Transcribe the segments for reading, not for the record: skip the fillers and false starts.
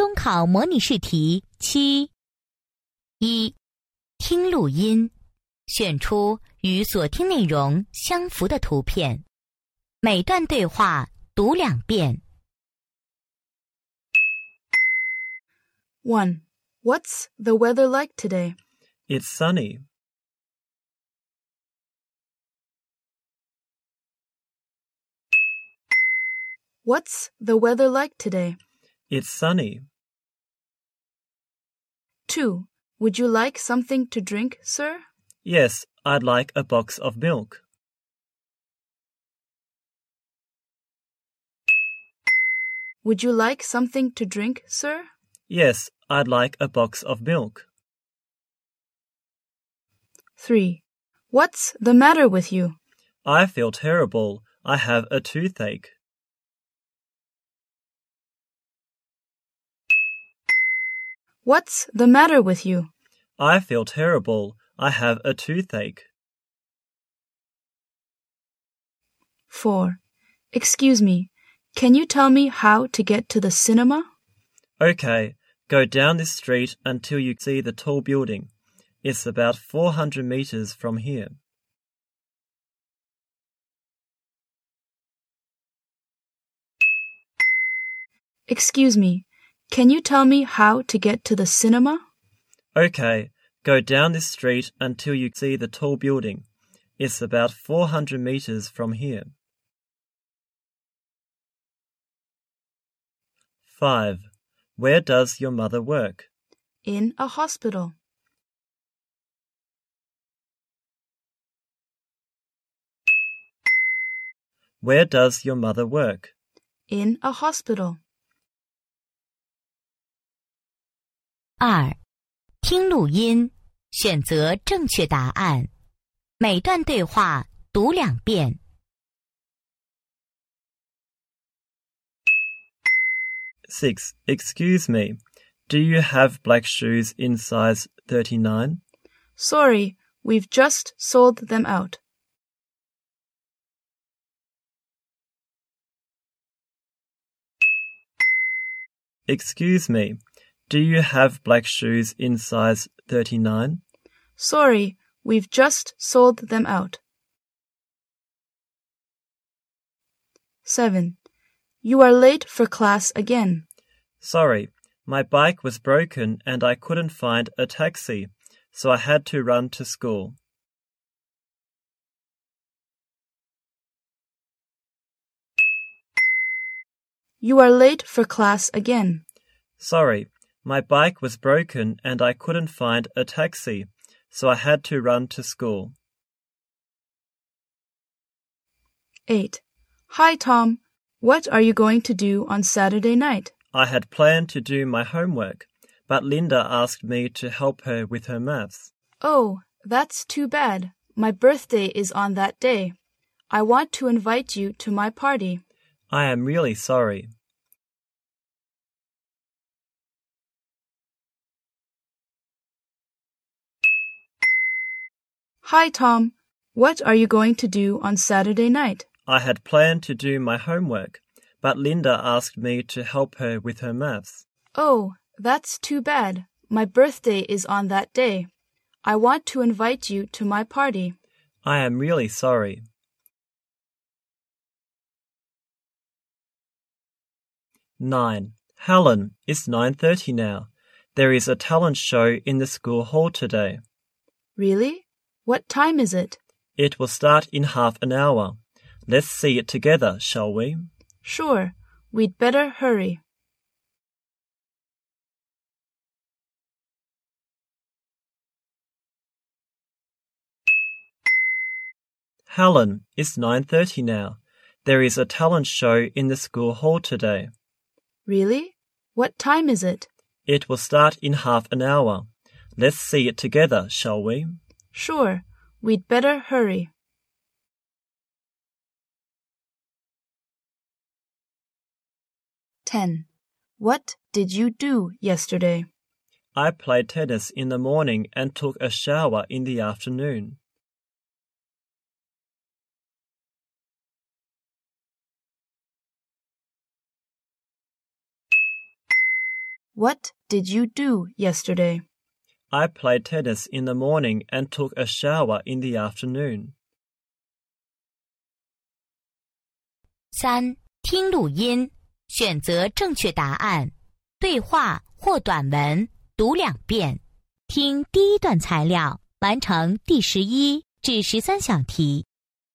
中考模拟试题7。1. 听录音，选出与所听内容相符的图片，每段对话读2遍。 1. What's the weather like today? It's sunny. What's the weather like today? It's sunny. 2. Would you like something to drink, sir? Yes, I'd like a box of milk. Would you like something to drink, sir? Yes, I'd like a box of milk. 3. What's the matter with you? I feel terrible. I have a toothache. What's the matter with you? I feel terrible. I have a toothache. 4. Excuse me, can you tell me how to get to the cinema? Okay, go down this street until you see the tall building. It's about 400 meters from here. Excuse me, can you tell me how to get to the cinema? Okay, go down this street until you see the tall building. It's about 400 meters from here. 5. Where does your mother work? In a hospital. Where does your mother work? In a hospital. 2. 听录音，选择正确答案，每段对话读2遍。 6. Excuse me, do you have black shoes in size 39? Sorry, we've just sold them out. Excuse me, do you have black shoes in size 39? Sorry, we've just sold them out. 7. You are late for class again. Sorry, my bike was broken and I couldn't find a taxi, so I had to run to school. You are late for class again. Sorry, my bike was broken and I couldn't find a taxi, so I had to run to school. 8. Hi, Tom. What are you going to do on Saturday night? I had planned to do my homework, but Linda asked me to help her with her maths. Oh, that's too bad. My birthday is on that day. I want to invite you to my party. I am really sorry. Hi, Tom. What are you going to do on Saturday night? I had planned to do my homework, but Linda asked me to help her with her maths. Oh, that's too bad. My birthday is on that day. I want to invite you to my party. I am really sorry. 9. Helen, it's 9:30 now. There is a talent show in the school hall today. Really? What time is it? It will start in half an hour. Let's see it together, shall we? Sure. We'd better hurry. Helen, it's 9:30 now. There is a talent show in the school hall today. Really? What time is it? It will start in half an hour. Let's see it together, shall we? Sure. We'd better hurry. 10. What did you do yesterday? I played tennis in the morning and took a shower in the afternoon. What did you do yesterday? I played tennis in the morning and took a shower in the afternoon. 3. 听录音，选择正确答案。对话或短文读2遍。听第一段材料，完成第11至13小题。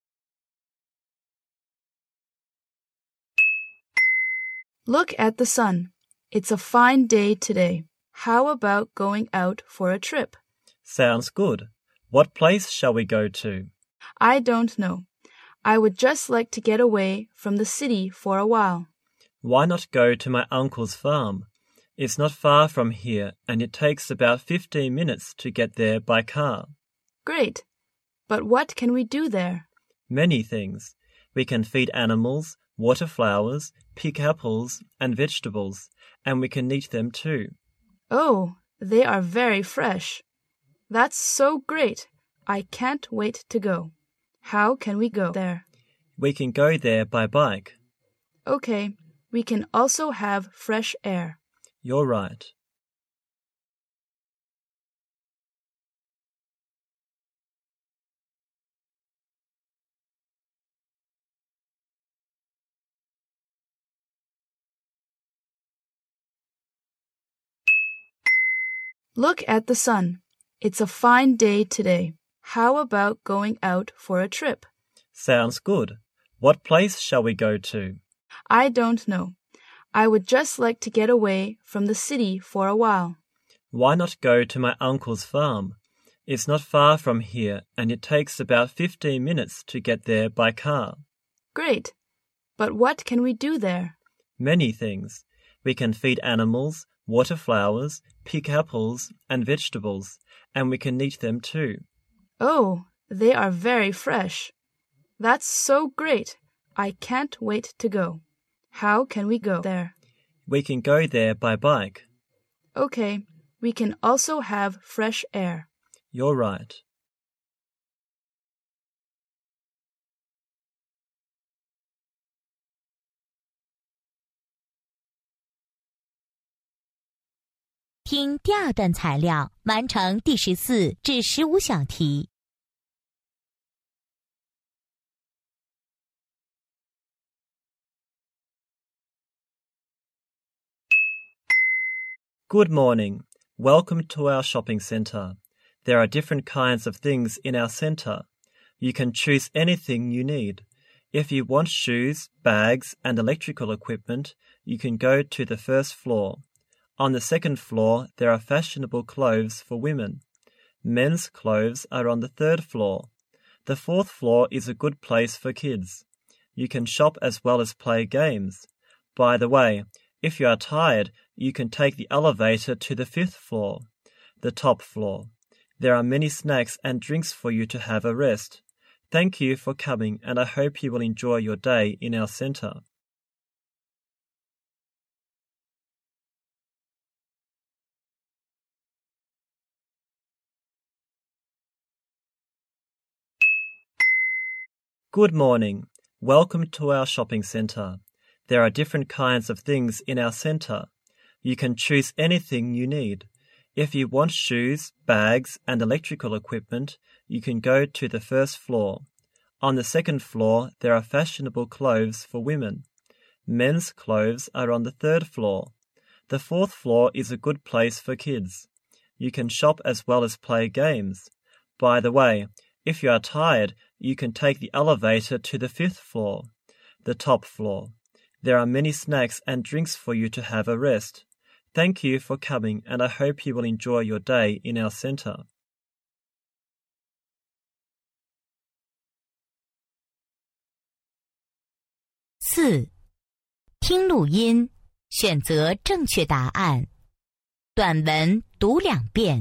Look at the sun. It's a fine day today. How about going out for a trip? Sounds good. What place shall we go to? I don't know. I would just like to get away from the city for a while. Why not go to my uncle's farm? It's not far from here and it takes about 15 minutes to get there by car. Great. But what can we do there? Many things. We can feed animals, water flowers, pick apples and vegetables, and we can eat them too. Oh, they are very fresh. That's so great. I can't wait to go. How can we go there? We can go there by bike. Okay, we can also have fresh air. You're right. Look at the sun. It's a fine day today. How about going out for a trip? Sounds good. What place shall we go to? I don't know. I would just like to get away from the city for a while. Why not go to my uncle's farm? It's not far from here and it takes about 15 minutes to get there by car. Great. But what can we do there? Many things. We can feed animals, water flowers, pick apples and vegetables, and we can eat them too. Oh, they are very fresh. That's so great. I can't wait to go. How can we go there? We can go there by bike. Okay, we can also have fresh air. You're right. 听第二段材料，完成第14至15小题。 Good morning. Welcome to our shopping centre. There are different kinds of things in our centre. You can choose anything you need. If you want shoes, bags, and electrical equipment, you can go to the first floor. On the second floor, there are fashionable clothes for women. Men's clothes are on the third floor. The fourth floor is a good place for kids. You can shop as well as play games. By the way, if you are tired, you can take the elevator to the 5th floor, the top floor. There are many snacks and drinks for you to have a rest. Thank you for coming, and I hope you will enjoy your day in our centre. 'Good morning. Welcome to our shopping centre. There are different kinds of things in our centre. You can choose anything you need. If you want shoes, bags, and electrical equipment, you can go to the first floor. On the second floor, there are fashionable clothes for women. Men's clothes are on the third floor. The fourth floor is a good place for kids. You can shop as well as play games. By the way, if you are tired, you can take the elevator to the 5th floor, the top floor. There are many snacks and drinks for you to have a rest. Thank you for coming, and I hope you will enjoy your day in our centre. 4. 听录音，选择正确答案。短文读2遍。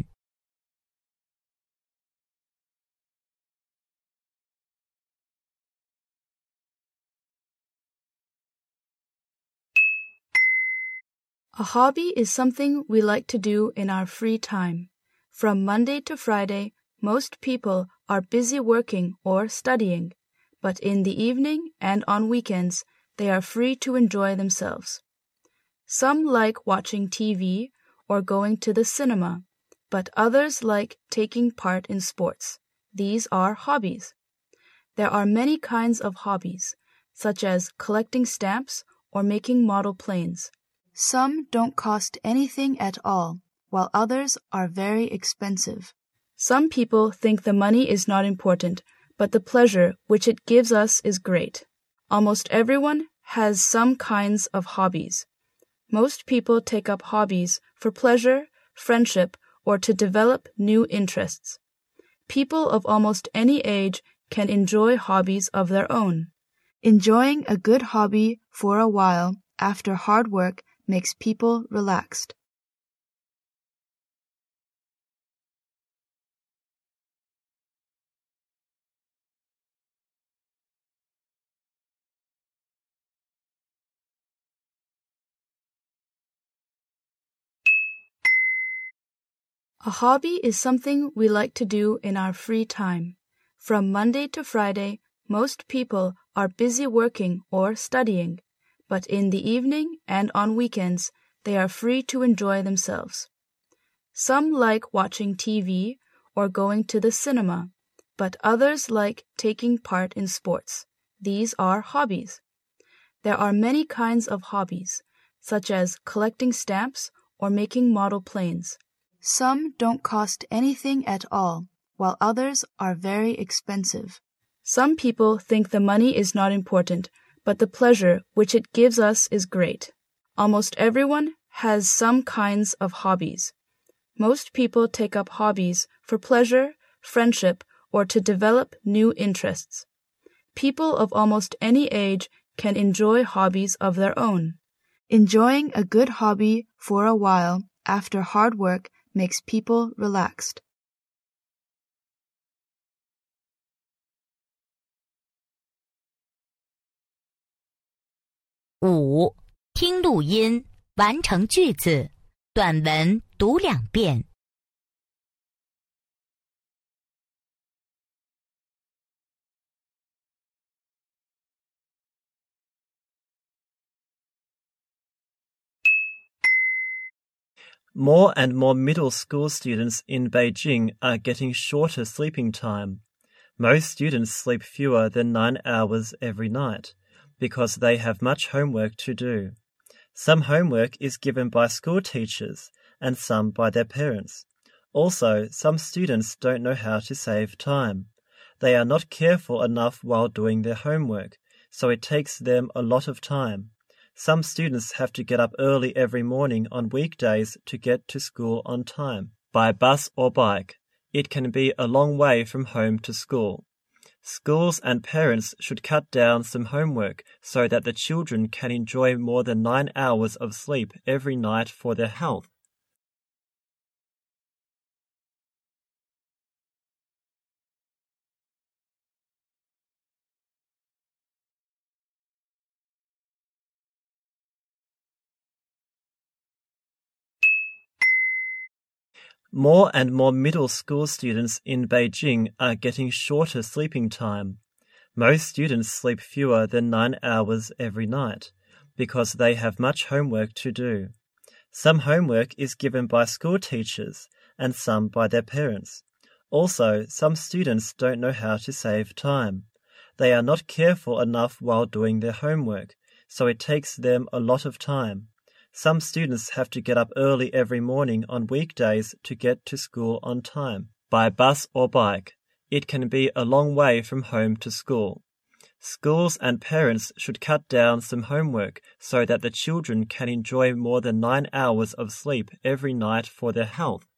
A hobby is something we like to do in our free time. From Monday to Friday, most people are busy working or studying, but in the evening and on weekends, they are free to enjoy themselves. Some like watching TV or going to the cinema, but others like taking part in sports. These are hobbies. There are many kinds of hobbies, such as collecting stamps or making model planes. Some don't cost anything at all, while others are very expensive. Some people think the money is not important, but the pleasure which it gives us is great. Almost everyone has some kinds of hobbies. Most people take up hobbies for pleasure, friendship, or to develop new interests. People of almost any age can enjoy hobbies of their own. Enjoying a good hobby for a while after hard work makes people relaxed. A hobby is something we like to do in our free time. From Monday to Friday, most people are busy working or studying, but in the evening and on weekends, they are free to enjoy themselves. Some like watching TV or going to the cinema, but others like taking part in sports. These are hobbies. There are many kinds of hobbies, such as collecting stamps or making model planes. Some don't cost anything at all, while others are very expensive. Some people think the money is not important, but the pleasure which it gives us is great. Almost everyone has some kinds of hobbies. Most people take up hobbies for pleasure, friendship, or to develop new interests. People of almost any age can enjoy hobbies of their own. Enjoying a good hobby for a while after hard work makes people relaxed. 5. 听录音，完成句子，短文读2遍。 More and more middle school students in Beijing are getting shorter sleeping time. Most students sleep fewer than 9 hours every night because they have much homework to do. Some homework is given by school teachers and some by their parents. Also, some students don't know how to save time. They are not careful enough while doing their homework, so it takes them a lot of time. Some students have to get up early every morning on weekdays to get to school on time, by bus or bike. It can be a long way from home to school. Schools and parents should cut down some homework so that the children can enjoy more than 9 hours of sleep every night for their health. More and more middle school students in Beijing are getting shorter sleeping time. Most students sleep fewer than 9 hours every night because they have much homework to do. Some homework is given by school teachers and some by their parents. Also, some students don't know how to save time. They are not careful enough while doing their homework, so it takes them a lot of time. Some students have to get up early every morning on weekdays to get to school on time, by bus or bike. It can be a long way from home to school. Schools and parents should cut down some homework so that the children can enjoy more than 9 hours of sleep every night for their health.